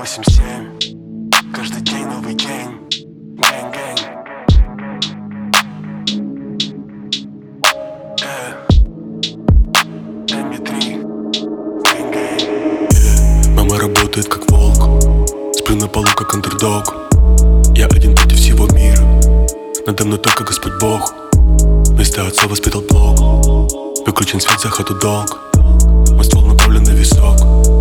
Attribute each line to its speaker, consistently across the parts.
Speaker 1: 387. Каждый день новый день. Гэнг-гэнг. MB3. Гэнг-гэнг. Мама работает как волк. Сплю на полу как андердог. Я один против всего мира. Надо мной только Господь Бог. Вместо отца воспитал блок. Выключен свет, за хату долг. Мой ствол направлен на висок.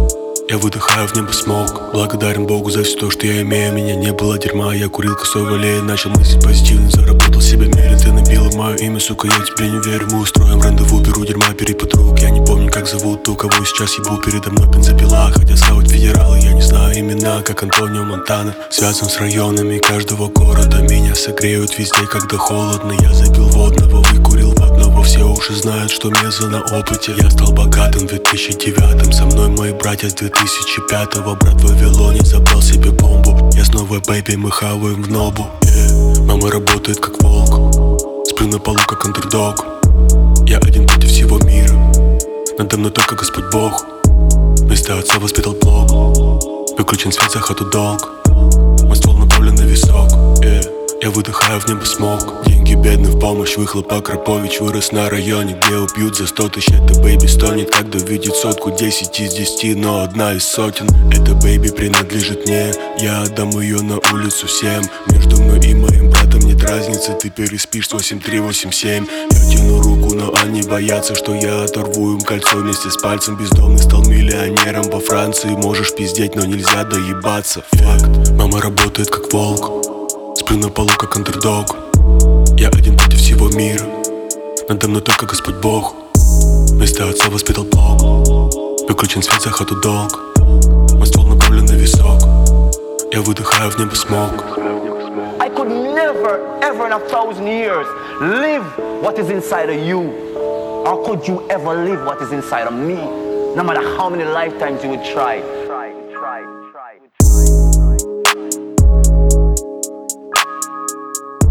Speaker 1: Я выдыхаю в небо смог. Благодарен Богу за все то, что я имею. Меня не было дерьма, я курил косой в аллее. Начал мыслить позитивно, заработал себе мерен. Ты набила мое имя, сука, я тебе не верю. Мы устроим рандеву, беру дерьма, перепад рук. Я не помню, как зовут ту, кого сейчас ебу. Передо мной бензопила, хотя схавать федералы. Я не знаю имена, как Антонио Монтана. Связан с районами каждого города. Меня согреют везде, когда холодно. Я забил водного, выкурил водного. Все уже знают, что мезо на опыте. Я стал богатым в 2009-м. Со мной мои братья с 2005-го. Брат в Вавилоне забрал себе бомбу. Я снова бэйби, мы хаваем в нобу. Мама работает как волк. Сплю на полу как андердог. Я один против всего мира. Надо мной только Господь Бог. Вместо отца воспитал блок. Выключен свет, за хату долг. Мой ствол направлен на висок. Я выдыхаю в небо смог. Деньги бедны в помощь, выхлоп Акрапович. Вырос на районе, где убьют за 100 тысяч. Это бэйби стонет, когда видит сотку. 10 из 10, но одна из сотен. Эта бэйби принадлежит мне. Я отдам ее на улицу всем. Между мной и моим братом нет разницы. Ты переспишь с 8387. Я тяну руку, но они боятся, что я оторву им кольцо вместе с пальцем. Бездомный стал миллионером во Франции. Можешь пиздеть, но нельзя доебаться. Факт. Мама работает как волк. Сплю на полу как андердог. Я один против всего мира. Надо мной только Господь Бог. Вместо отца воспитал блок. Выключен свет, за хату долг. Мой ствол направлен на висок. Я выдыхаю в небо смог.
Speaker 2: I could never, ever in 1,000 years live what is inside of you. Or could you ever live what is inside of me? No matter how many lifetimes you would try.